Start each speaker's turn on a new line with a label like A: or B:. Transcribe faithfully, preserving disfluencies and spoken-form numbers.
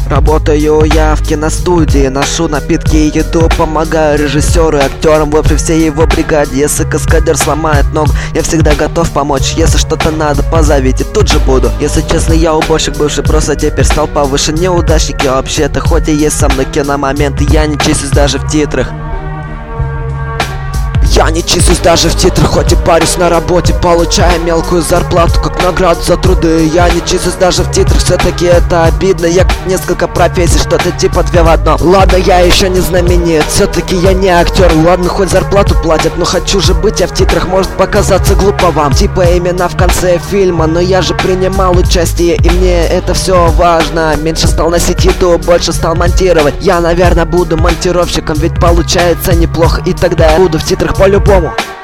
A: Работаю я в киностудии, ношу напитки и еду, помогаю режиссеру и актерам, в общем всей его бригаде. Если каскадер сломает ногу, я всегда готов помочь. Если что-то надо, позовите, тут же буду. Если честно, я уборщик бывший, просто теперь стал повыше. Неудачник я вообще-то, хоть и есть со мной киномоменты, я не числюсь даже в титрах. Я не числюсь даже в титрах, хоть и парюсь на работе, получая мелкую зарплату как награду за труды. Я не числюсь даже в титрах, все-таки это обидно. Я как несколько профессий, что-то типа две в одном. Ладно, я еще не знаменит, все-таки я не актер. Ладно, хоть зарплату платят, но хочу же быть я в титрах. Может показаться глупо вам, типа имена в конце фильма, но я же принимал участие, и мне это все важно. Меньше стал носить еду, больше стал монтировать. Я, наверное, буду монтировщиком, ведь получается неплохо, и тогда я буду в титрах по-любому.